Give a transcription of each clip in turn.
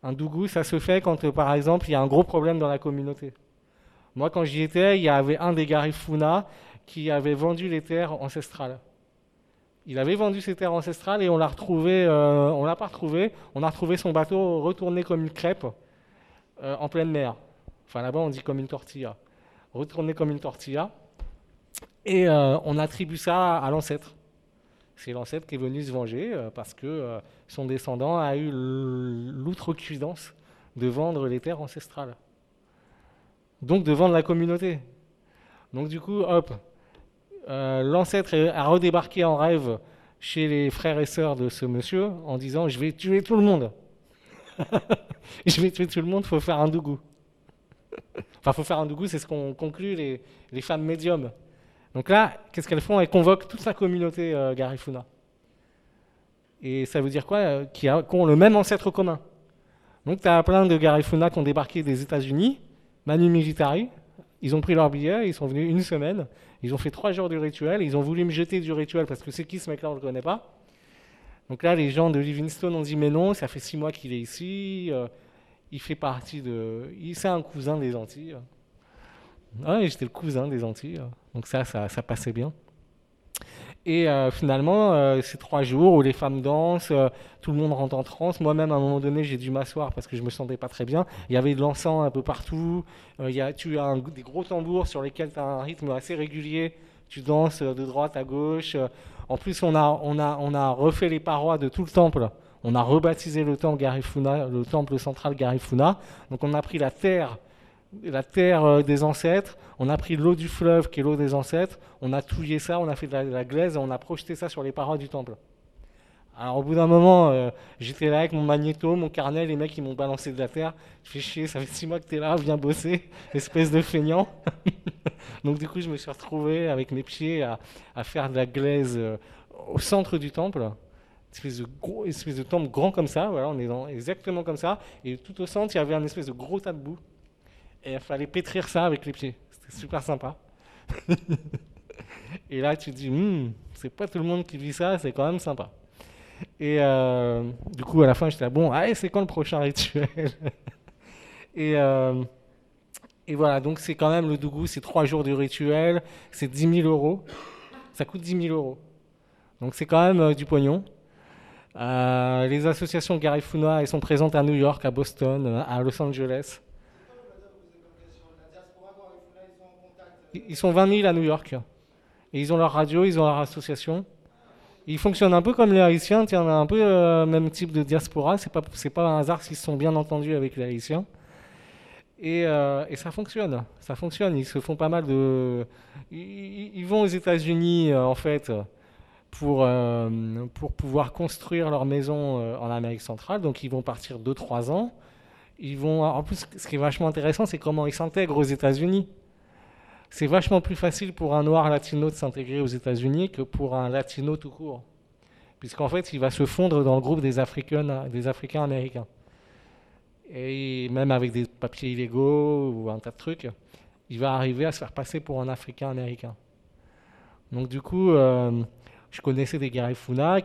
Un dougou, ça se fait quand, par exemple, il y a un gros problème dans la communauté. Moi, quand j'y étais, il y avait un des Garifuna qui avait vendu les terres ancestrales. Il avait vendu ses terres ancestrales et on l'a retrouvé, on l'a pas retrouvé, on a retrouvé son bateau retourné comme une crêpe en pleine mer. Enfin là-bas on dit comme une tortilla. Retourné comme une tortilla. Et on attribue ça à l'ancêtre. C'est l'ancêtre qui est venu se venger parce que son descendant a eu l'outrecuidance de vendre les terres ancestrales. Donc de vendre la communauté. Donc du coup, hop, l'ancêtre a redébarqué en rêve chez les frères et sœurs de ce monsieur en disant je vais tuer tout le monde. Je vais tuer tout le monde, il faut faire un dougou. Enfin, il faut faire un dougou, c'est ce qu'on conclut les femmes médiums. Donc là, qu'est-ce qu'elles font? Elles convoquent toute la communauté Garifuna. Et ça veut dire quoi? Qui ont le même ancêtre commun. Donc tu as plein de Garifuna qui ont débarqué des États-Unis, Manu Militari. Ils ont pris leur billet, ils sont venus une semaine, ils ont fait 3 jours du rituel, ils ont voulu me jeter du rituel parce que c'est qui ce mec-là, on ne le connaît pas. Donc là, les gens de Livingstone ont dit mais non, ça fait 6 mois qu'il est ici, il fait partie de... C'est un cousin des Antilles. Ouais, j'étais le cousin des Antilles, donc ça passait bien. Et finalement, ces 3 jours où les femmes dansent, tout le monde rentre en transe. Moi-même, à un moment donné, j'ai dû m'asseoir parce que je me sentais pas très bien. Il y avait de l'encens un peu partout. Tu as des gros tambours sur lesquels tu as un rythme assez régulier. Tu danses de droite à gauche. En plus, on a refait les parois de tout le temple. On a rebaptisé le temple Garifuna, le temple central Garifuna. Donc on a pris la terre des ancêtres, on a pris l'eau du fleuve qui est l'eau des ancêtres, on a touillé ça, on a fait de la glaise et on a projeté ça sur les parois du temple. Alors au bout d'un moment, j'étais là avec mon magnéto, mon carnet, les mecs ils m'ont balancé de la terre. Je fais chier, ça fait 6 mois que t'es là, viens bosser, espèce de feignant. Donc du coup je me suis retrouvé avec mes pieds à faire de la glaise au centre du temple. Espèce de temple grand comme ça, voilà, on est exactement comme ça. Et tout au centre, il y avait un espèce de gros tas de boue. Et il fallait pétrir ça avec les pieds. C'était super sympa. Et là, tu te dis, c'est pas tout le monde qui vit ça, c'est quand même sympa. Et du coup, à la fin, j'étais là, bon, allez, c'est quand le prochain rituel? et, euh, et voilà, donc c'est quand même le dougou, c'est 3 jours du rituel, c'est 10 000 euros. Ça coûte 10 000 euros. Donc c'est quand même du pognon. Les associations Garifuna, elles sont présentes à New York, à Boston, à Los Angeles. Ils sont 20 000 à New York. Et ils ont leur radio, ils ont leur association. Ils fonctionnent un peu comme les Haïtiens. Tiens, on a un peu le même type de diaspora. C'est pas un hasard s'ils se sont bien entendus avec les Haïtiens. Et ça fonctionne. Ça fonctionne. Ils se font pas mal de... Ils vont aux États-Unis, en fait, pour pouvoir construire leur maison en Amérique centrale. Donc ils vont partir 2-3 ans. En plus, ce qui est vachement intéressant, c'est comment ils s'intègrent aux États-Unis. C'est vachement plus facile pour un noir latino de s'intégrer aux États-Unis que pour un latino tout court. Puisqu'en fait, il va se fondre dans le groupe des Africains américains. Et même avec des papiers illégaux ou un tas de trucs, il va arriver à se faire passer pour un Africain américain. Donc du coup, je connaissais des Garifuna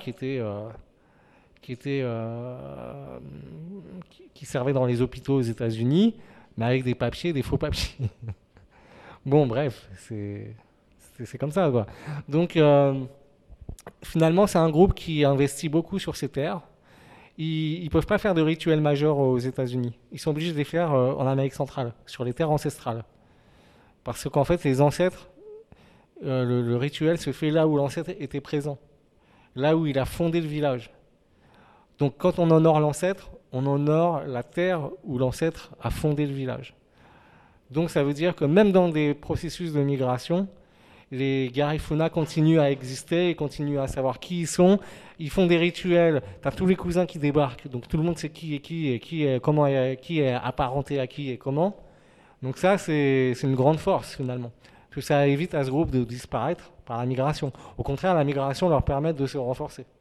qui servaient dans les hôpitaux aux États-Unis, mais avec des papiers, des faux papiers. Bon, bref, c'est comme ça, quoi. Donc, finalement, c'est un groupe qui investit beaucoup sur ces terres. Ils ne peuvent pas faire de rituels majeurs aux États-Unis. Ils sont obligés de les faire en Amérique centrale, sur les terres ancestrales. Parce qu'en fait, les ancêtres, le rituel se fait là où l'ancêtre était présent, là où il a fondé le village. Donc, quand on honore l'ancêtre, on honore la terre où l'ancêtre a fondé le village. Donc ça veut dire que même dans des processus de migration, les Garifuna continuent à exister et continuent à savoir qui ils sont. Ils font des rituels. Tu as tous les cousins qui débarquent, donc tout le monde sait qui est qui et qui est apparenté à qui et comment. Donc ça, c'est une grande force finalement. Parce que ça évite à ce groupe de disparaître par la migration. Au contraire, la migration leur permet de se renforcer.